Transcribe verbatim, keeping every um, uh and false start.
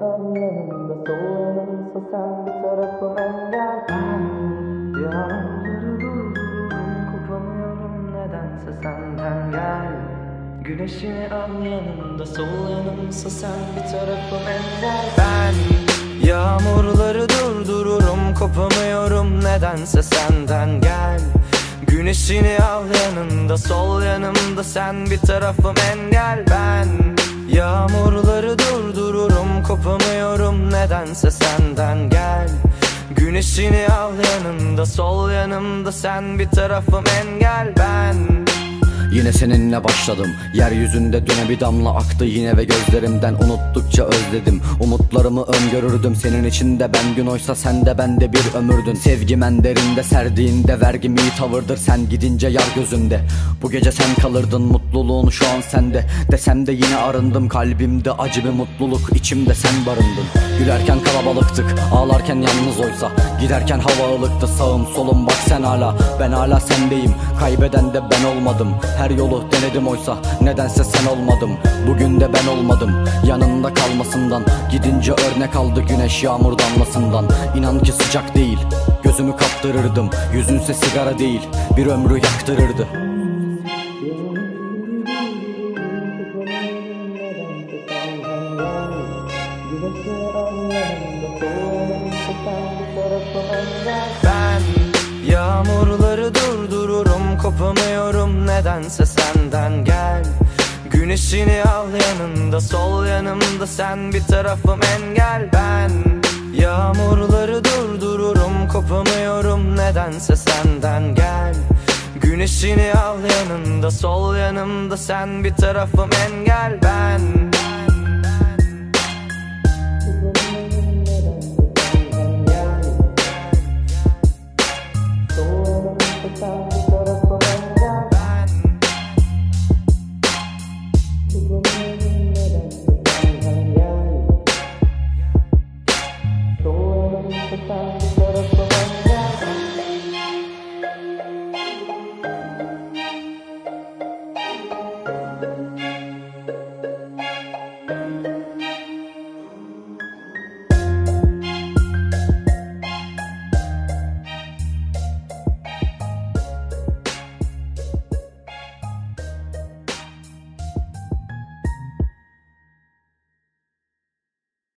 al yanımda, sol yanımsa sen bir tarafım engel. Ben yağmurları durdururum, kopamıyorum nedense senden gel. Güneşini al yanımda, sol yanımsa sen bir tarafım engel. Ben yağmurları durdururum, kopamıyorum nedense senden gel. Güneşini al yanında, sol yanımda sen bir tarafım engel. Ben yağmurları durdururum, kopamıyorum nedense senden gel. Güneşini al yanında, sol yanımda sen bir tarafım engel. Ben yine seninle başladım. Yeryüzünde döne bir damla aktı yine ve gözlerimden unuttukça özledim. Umutlarımı öngörürdüm senin içinde ben gün, oysa sen de bende bir ömürdün. Sevgim en derinde, serdiğinde vergim iyi tavırdır, sen gidince yar gözümde. Bu gece sen kalırdın, mutluluğun şu an sende. Desem de yine arındım, kalbimde acı bir mutluluk, içimde sen barındın. Gülerken kalabalıktık, ağlarken yalnız oysa. Giderken hava ılıktı, sağım solum bak sen hala. Ben hala sendeyim, kaybeden de ben olmadım. Her yolu denedim oysa nedense sen olmadım. Bugün de ben olmadım, yanında kalmasından. Gidince örnek aldı güneş yağmur damlasından. İnan ki sıcak değil, gözümü kaptırırdım. Yüzünse sigara değil, bir ömrü yaktırırdı. Ben yağmurları durdururum, kopamıyorum nedense senden gel. Güneşini al yanında, sol yanımda sen bir tarafım engel. Ben yağmurları durdururum, kopamıyorum nedense senden gel. Güneşini al yanında, sol yanımda sen bir tarafım engel. Ben